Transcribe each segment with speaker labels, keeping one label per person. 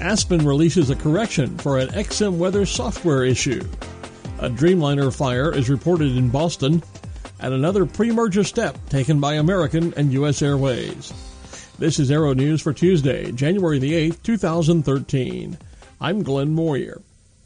Speaker 1: Aspen releases a correction for an XM Weather software issue. A Dreamliner fire is reported in Boston, and another pre-merger step taken by American and U.S. Airways. This is Aero News for Tuesday, January the 8th, 2013. I'm Glenn Moyer.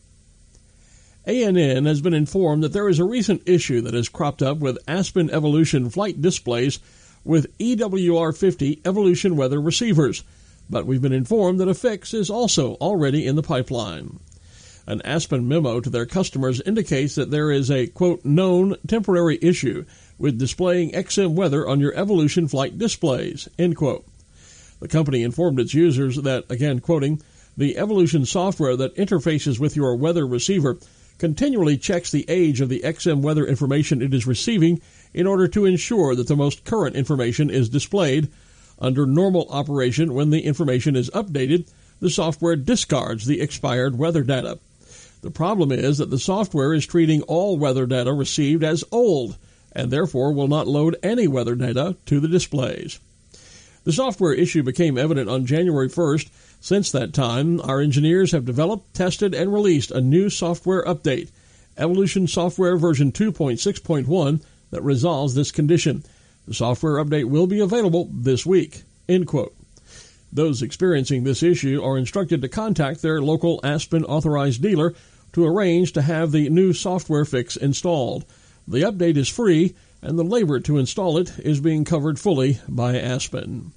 Speaker 1: ANN has been informed that there is a recent issue that has cropped up with Aspen Evolution flight displays with EWR-50 Evolution weather receivers, but we've been informed that a fix is also already in the pipeline. An Aspen memo to their customers indicates that there is a, quote, known temporary issue with displaying XM weather on your Evolution flight displays, end quote. The company informed its users that, again quoting, the Evolution software that interfaces with your weather receiver continually checks the age of the XM weather information it is receiving in order to ensure that the most current information is displayed. Under normal operation, when the information is updated, the software discards the expired weather data. The problem is that the software is treating all weather data received as old, and therefore will not load any weather data to the displays. The software issue became evident on January 1st. Since that time, our engineers have developed, tested, and released a new software update, Evolution Software version 2.6.1, that resolves this condition. The software update will be available this week, end quote. Those experiencing this issue are instructed to contact their local Aspen authorized dealer to arrange to have the new software fix installed. The update is free, and the labor to install it is being covered fully by Aspen.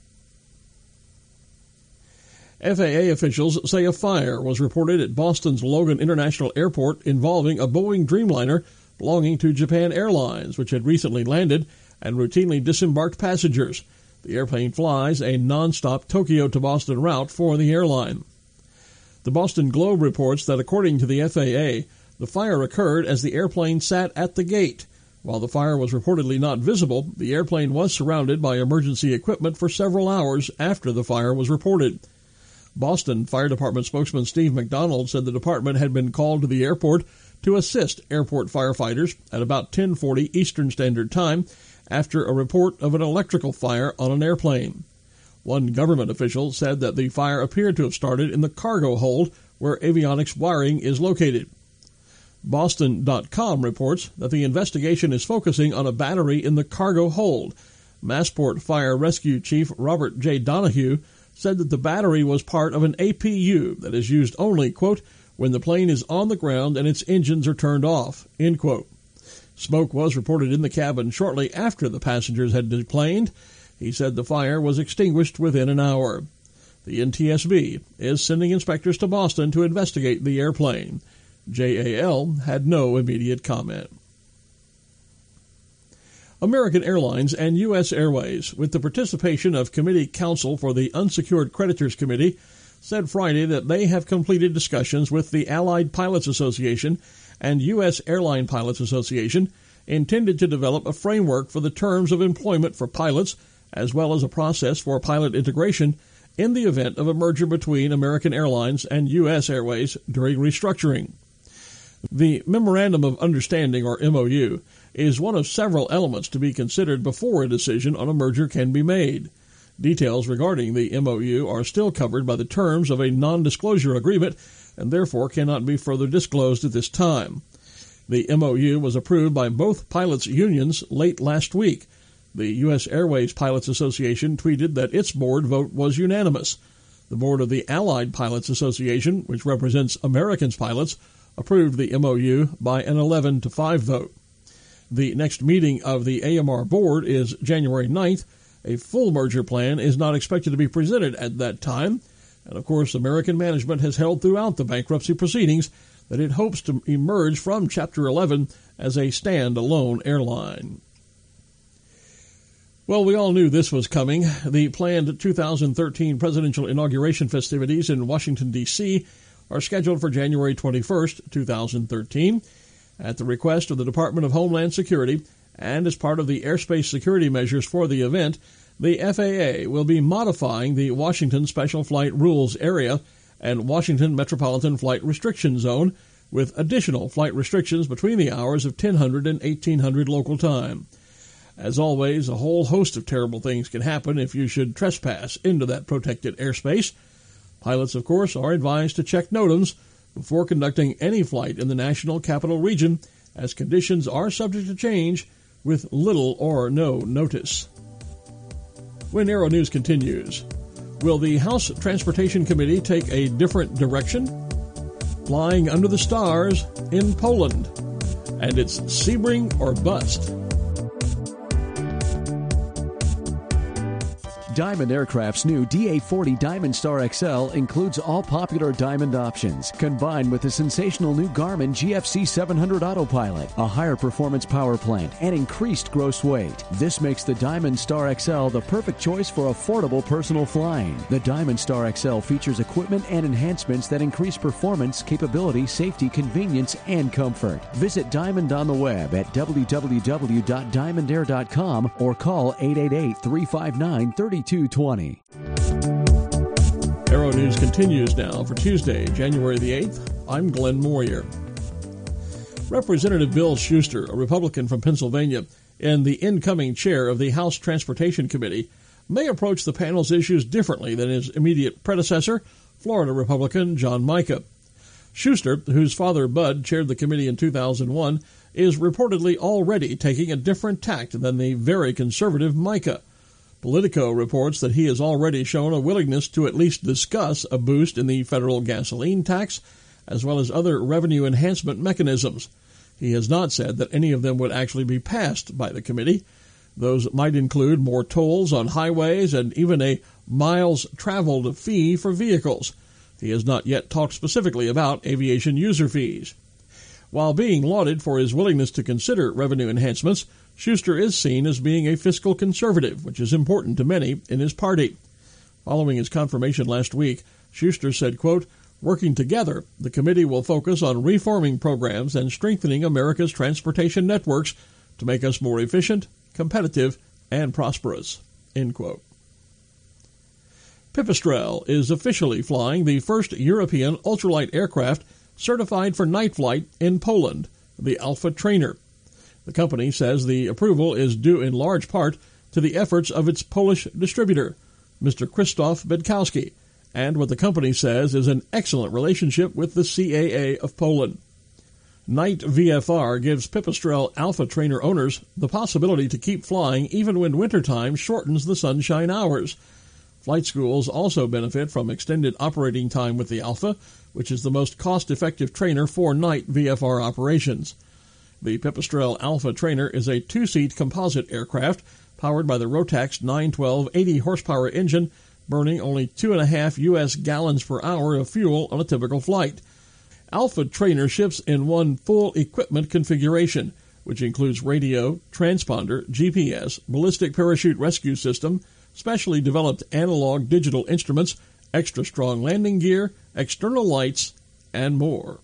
Speaker 1: FAA officials say a fire was reported at Boston's Logan International Airport involving a Boeing Dreamliner belonging to Japan Airlines, which had recently landed and routinely disembarked passengers. The airplane flies a non-stop Tokyo to Boston route for the airline. The Boston Globe reports that according to the FAA, the fire occurred as the airplane sat at the gate. While the fire was reportedly not visible, the airplane was surrounded by emergency equipment for several hours after the fire was reported. Boston Fire Department spokesman Steve McDonald said the department had been called to the airport to assist airport firefighters at about 10:40 Eastern Standard Time after a report of an electrical fire on an airplane. One government official said that the fire appeared to have started in the cargo hold where avionics wiring is located. Boston.com reports that the investigation is focusing on a battery in the cargo hold. Massport Fire Rescue Chief Robert J. Donahue said that the battery was part of an APU that is used only, quote, when the plane is on the ground and its engines are turned off, end quote. Smoke was reported in the cabin shortly after the passengers had deplaned. He said the fire was extinguished within an hour. The NTSB is sending inspectors to Boston to investigate the airplane. JAL had no immediate comment. American Airlines and U.S. Airways, with the participation of Committee Counsel for the Unsecured Creditors Committee, said Friday that they have completed discussions with the Allied Pilots Association and U.S. Airline Pilots Association intended to develop a framework for the terms of employment for pilots, as well as a process for pilot integration in the event of a merger between American Airlines and U.S. Airways during restructuring. The Memorandum of Understanding, or MOU, is one of several elements to be considered before a decision on a merger can be made. Details regarding the MOU are still covered by the terms of a non-disclosure agreement and therefore cannot be further disclosed at this time. The MOU was approved by both pilots' unions late last week. The U.S. Airways Pilots Association tweeted that its board vote was unanimous. The board of the Allied Pilots Association, which represents Americans pilots, approved the MOU by an 11-5 vote. The next meeting of the AMR board is January 9th. A full merger plan is not expected to be presented at that time. And of course, American management has held throughout the bankruptcy proceedings that it hopes to emerge from Chapter 11 as a stand-alone airline. Well, we all knew this was coming. The planned 2013 presidential inauguration festivities in Washington, D.C. are scheduled for January 21st, 2013. At the request of the Department of Homeland Security and as part of the airspace security measures for the event, the FAA will be modifying the Washington Special Flight Rules Area and Washington Metropolitan Flight Restriction Zone with additional flight restrictions between the hours of 1000 and 1800 local time. As always, a whole host of terrible things can happen if you should trespass into that protected airspace. Pilots, of course, are advised to check NOTAMs before conducting any flight in the National Capital Region, as conditions are subject to change with little or no notice. When Aero News continues, will the House Transportation Committee take a different direction? Flying under the stars in Poland. And it's Sebring or bust.
Speaker 2: Diamond Aircraft's new DA-40 Diamond Star XL includes all popular Diamond options, combined with the sensational new Garmin GFC 700 Autopilot, a higher performance power plant, and increased gross weight. This makes the Diamond Star XL the perfect choice for affordable personal flying. The Diamond Star XL features equipment and enhancements that increase performance, capability, safety, convenience, and comfort. Visit Diamond on the web at www.diamondair.com or call 888-359-3220.
Speaker 1: Aero News continues now for Tuesday, January the 8th. I'm Glenn Moyer. Representative Bill Schuster, a Republican from Pennsylvania, and the incoming chair of the House Transportation Committee, may approach the panel's issues differently than his immediate predecessor, Florida Republican John Mica. Schuster, whose father Bud chaired the committee in 2001, is reportedly already taking a different tact than the very conservative Mica. Politico reports that he has already shown a willingness to at least discuss a boost in the federal gasoline tax, as well as other revenue enhancement mechanisms. He has not said that any of them would actually be passed by the committee. Those might include more tolls on highways and even a miles-traveled fee for vehicles. He has not yet talked specifically about aviation user fees. While being lauded for his willingness to consider revenue enhancements, Schuster is seen as being a fiscal conservative, which is important to many in his party. Following his confirmation last week, Schuster said, quote, "Working together, the committee will focus on reforming programs and strengthening America's transportation networks to make us more efficient, competitive, and prosperous," end quote. Pipistrel is officially flying the first European ultralight aircraft certified for night flight in Poland, the Alpha Trainer. The company says the approval is due in large part to the efforts of its Polish distributor, Mr. Krzysztof Bedkowski, and what the company says is an excellent relationship with the CAA of Poland. Night VFR gives Pipistrel Alpha Trainer owners the possibility to keep flying even when wintertime shortens the sunshine hours. Flight schools also benefit from extended operating time with the Alpha, which is the most cost-effective trainer for night VFR operations. The Pipistrel Alpha Trainer is a two-seat composite aircraft powered by the Rotax 912 80-horsepower engine, burning only 2.5 U.S. gallons per hour of fuel on a typical flight. Alpha Trainer ships in one full equipment configuration, which includes radio, transponder, GPS, ballistic parachute rescue system, specially developed analog digital instruments, extra strong landing gear, external lights, and more.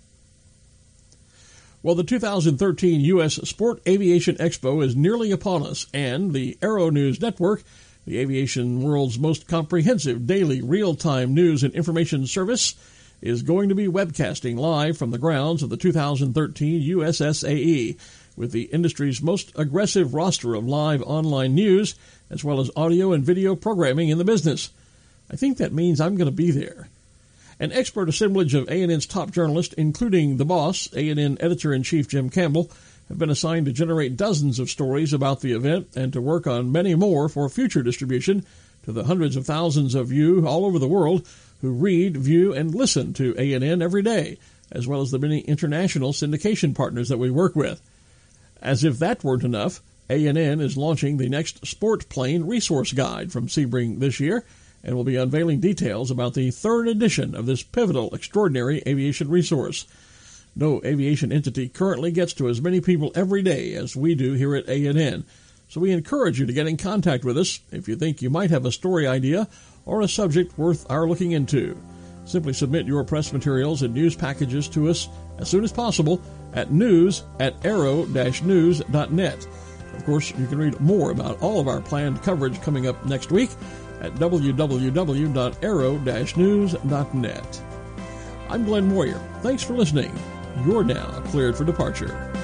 Speaker 1: Well, the 2013 U.S. Sport Aviation Expo is nearly upon us, and the Aero News Network, the aviation world's most comprehensive daily real-time news and information service, is going to be webcasting live from the grounds of the 2013 USSAE, with the industry's most aggressive roster of live online news, as well as audio and video programming in the business. I think that means I'm going to be there. An expert assemblage of ANN's top journalists, including the boss, ANN Editor-in-Chief Jim Campbell, have been assigned to generate dozens of stories about the event and to work on many more for future distribution to the hundreds of thousands of you all over the world who read, view, and listen to ANN every day, as well as the many international syndication partners that we work with. As if that weren't enough, ANN is launching the next Sport Plane Resource Guide from Sebring this year, and will be unveiling details about the third edition of this pivotal, extraordinary aviation resource. No aviation entity currently gets to as many people every day as we do here at ANN, so we encourage you to get in contact with us if you think you might have a story idea or a subject worth our looking into. Simply submit your press materials and news packages to us as soon as possible at news@aero-news.net. Of course, you can read more about all of our planned coverage coming up next week at www.aero-news.net. I'm Glenn Moyer. Thanks for listening. You're now cleared for departure.